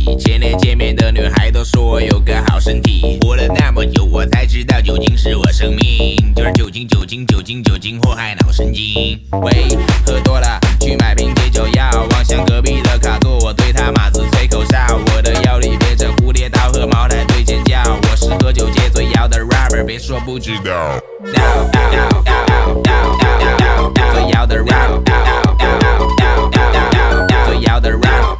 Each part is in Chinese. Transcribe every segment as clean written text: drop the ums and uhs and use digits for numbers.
起。前年见面的女孩都说我有个好身体，活了那么久，我才知道酒精是我生命，就是酒精，酒精，酒精，酒精祸害脑神经。喂，喝多了去买瓶解酒药，望向隔壁的卡座，我对他马子吹口哨，我的腰里别着蝴蝶刀和茅台对尖叫，我是喝酒界最摇的 rapper， 别说不知道。最摇的 rap， 最摇的 rap，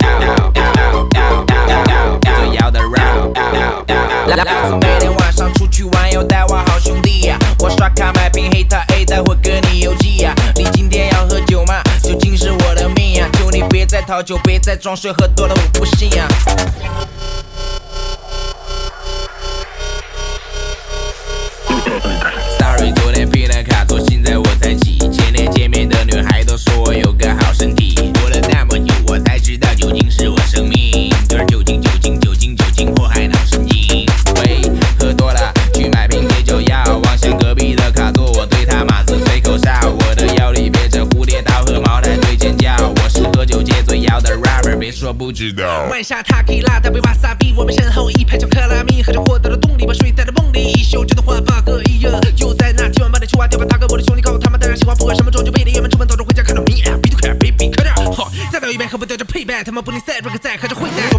最摇的 rap。老子每天晚上出去玩要带我好兄弟呀，我刷卡买瓶黑塔 A， 待会跟你邮寄呀。你今天要喝酒吗？酒精是我的命呀，求你别再讨酒，别再装睡，喝多了我不信呀。Sorry， 昨天拼了卡座，现在我才起。前年见面的女孩都说我有个好身体，活了那么久，我才知道酒精是我生命，就是酒精，酒精，酒精，酒精祸害脑神经。喂，喝多了去买瓶解酒药，望向隔壁的卡座，我对他马子吹口哨，我的腰里别着蝴蝶刀和茅台对尖叫，我是喝酒界最摇的 rapper， 别说不知道。 晚下塔基拉搭配瓦萨比，我们身后一排巧克力，喝着获得了动力，把水带到梦里，一宿就能换8个亿。就在那天晚，把那青蛙掉把大哥，我的兄弟告诉他们，大家喜欢不喝什么酒，就配点原本出门走着回家看到你，比都快 baby 快点好，再聊一遍喝不掉就配 back， 他们不能再 rock 再喝着会带。